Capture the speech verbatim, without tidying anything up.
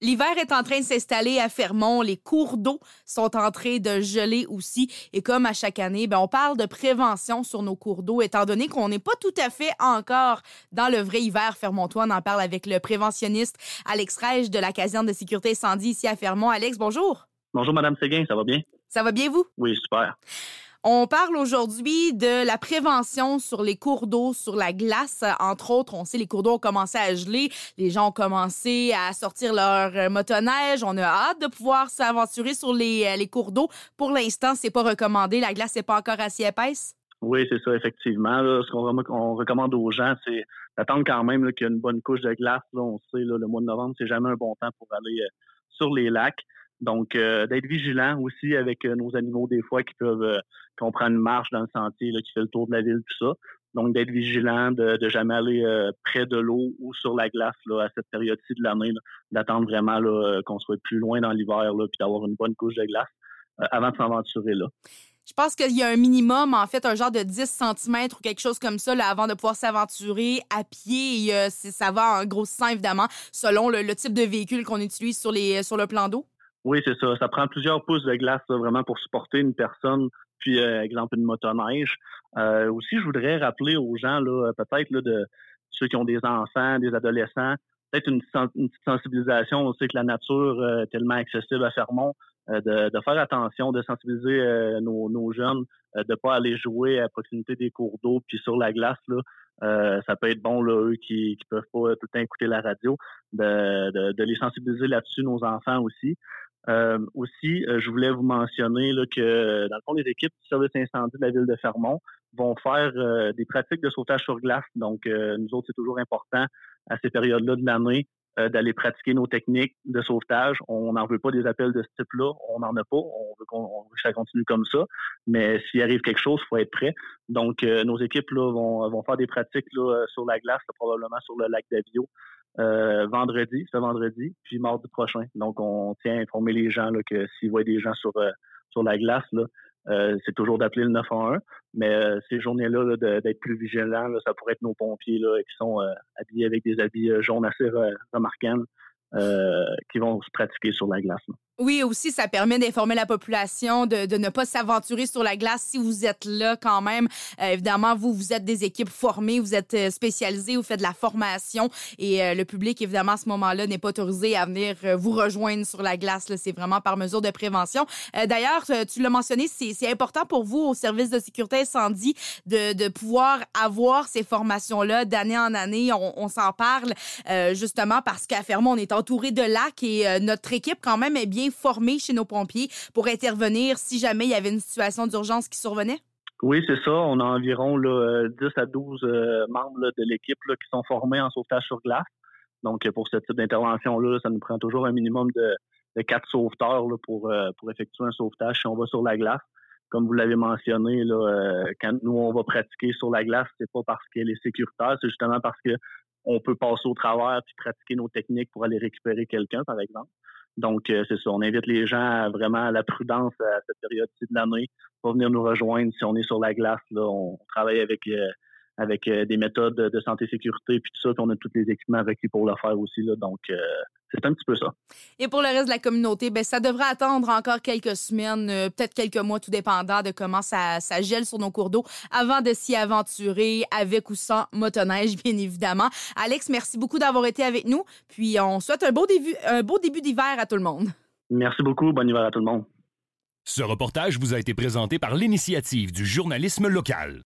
L'hiver est en train de s'installer à Fermont. Les cours d'eau sont en train de geler aussi. Et comme à chaque année, ben, on parle de prévention sur nos cours d'eau, étant donné qu'on n'est pas tout à fait encore dans le vrai hiver fermontois. On en parle avec le préventionniste Alex Rège de la caserne de sécurité incendie ici à Fermont. Alex, bonjour. Bonjour, Madame Séguin, ça va bien? Ça va bien, vous? Oui, super. On parle aujourd'hui de la prévention sur les cours d'eau, sur la glace. Entre autres, on sait les cours d'eau ont commencé à geler. Les gens ont commencé à sortir leur motoneige. On a hâte de pouvoir s'aventurer sur les, les cours d'eau. Pour l'instant, c'est pas recommandé. La glace n'est pas encore assez épaisse. Oui, c'est ça, effectivement. Là, ce qu'on on recommande aux gens, c'est d'attendre quand même là, qu'il y ait une bonne couche de glace. Là, on sait, là, le mois de novembre, c'est jamais un bon temps pour aller euh, sur les lacs. Donc, euh, d'être vigilant aussi avec euh, nos animaux des fois qui peuvent, euh, qu'on prend une marche dans le sentier, là, qui fait le tour de la ville, tout ça. Donc, d'être vigilant, de, de jamais aller euh, près de l'eau ou sur la glace là, à cette période-ci de l'année, là, d'attendre vraiment là, qu'on soit plus loin dans l'hiver, là, puis d'avoir une bonne couche de glace euh, avant de s'aventurer là. Je pense qu'il y a un minimum, en fait, un genre de dix centimètres ou quelque chose comme ça là, avant de pouvoir s'aventurer à pied. Et, euh, ça va en grossissant, évidemment, selon le, le type de véhicule qu'on utilise sur, les, sur le plan d'eau. Oui, c'est ça. Ça prend plusieurs pouces de glace là, vraiment pour supporter une personne, puis euh, exemple une motoneige. Euh, aussi, je voudrais rappeler aux gens, là, peut-être là, de ceux qui ont des enfants, des adolescents, peut-être une, une petite sensibilisation. On sait que la nature euh, est tellement accessible à Fermont, euh, de, de faire attention, de sensibiliser euh, nos, nos jeunes, euh, de pas aller jouer à proximité des cours d'eau, puis sur la glace, là. Euh, ça peut être bon, là, eux qui qui peuvent pas tout le temps écouter la radio, de, de, de les sensibiliser là-dessus, nos enfants aussi. Euh, aussi, euh, je voulais vous mentionner là, que, dans le fond, les équipes du service incendie de la ville de Fermont vont faire euh, des pratiques de sauvetage sur glace. Donc, euh, nous autres, c'est toujours important à ces périodes-là de l'année euh, d'aller pratiquer nos techniques de sauvetage. On n'en veut pas des appels de ce type-là. On n'en a pas. On veut, qu'on, on veut que ça continue comme ça. Mais s'il arrive quelque chose, il faut être prêt. Donc, euh, nos équipes là, vont, vont faire des pratiques là, sur la glace, là, probablement sur le lac d'Avio. Euh, vendredi, ce vendredi, puis mardi prochain. Donc, on tient à informer les gens là, que s'ils voient des gens sur euh, sur la glace, là, euh, c'est toujours d'appeler le neuf un un. Mais euh, ces journées-là, là, de, d'être plus vigilants, là, ça pourrait être nos pompiers là, qui sont euh, habillés avec des habits euh, jaunes assez re- remarquables euh, qui vont se pratiquer sur la glace. Là. Oui, aussi, ça permet d'informer la population de, de ne pas s'aventurer sur la glace si vous êtes là quand même. Euh, évidemment, vous, vous êtes des équipes formées, vous êtes euh, spécialisés, vous faites de la formation et euh, le public, évidemment, à ce moment-là, n'est pas autorisé à venir euh, vous rejoindre sur la glace. Là. C'est vraiment par mesure de prévention. Euh, d'ailleurs, tu l'as mentionné, c'est, c'est important pour vous, au service de sécurité incendie, de, de pouvoir avoir ces formations-là d'année en année. On, on s'en parle euh, justement parce qu'à Fermont, on est entouré de lacs et euh, notre équipe, quand même, est bien formés chez nos pompiers pour intervenir si jamais il y avait une situation d'urgence qui survenait? Oui, c'est ça. On a environ là, dix à douze euh, membres là, de l'équipe là, qui sont formés en sauvetage sur glace. Donc, pour ce type d'intervention-là, ça nous prend toujours un minimum de, de quatre sauveteurs là, pour, euh, pour effectuer un sauvetage si on va sur la glace. Comme vous l'avez mentionné, là, euh, quand nous, on va pratiquer sur la glace, c'est pas parce qu'elle est sécuritaire, c'est justement parce que on peut passer au travers puis pratiquer nos techniques pour aller récupérer quelqu'un, par exemple. Donc, euh, c'est ça. On invite les gens à vraiment à la prudence à cette période-ci de l'année. Pas venir nous rejoindre si on est sur la glace. Là, on travaille avec euh, avec euh, des méthodes de santé sécurité puis tout ça. Puis on a tous les équipements requis pour le faire aussi. Là, donc, euh, c'est un petit peu ça. Et pour le reste de la communauté, ben ça devrait attendre encore quelques semaines, euh, peut-être quelques mois, tout dépendant de comment ça, ça gèle sur nos cours d'eau, avant de s'y aventurer avec ou sans motoneige, bien évidemment. Alex, merci beaucoup d'avoir été avec nous. Puis on souhaite un beau début, un beau début d'hiver à tout le monde. Merci beaucoup. Bon hiver à tout le monde. Ce reportage vous a été présenté par l'Initiative du journalisme local.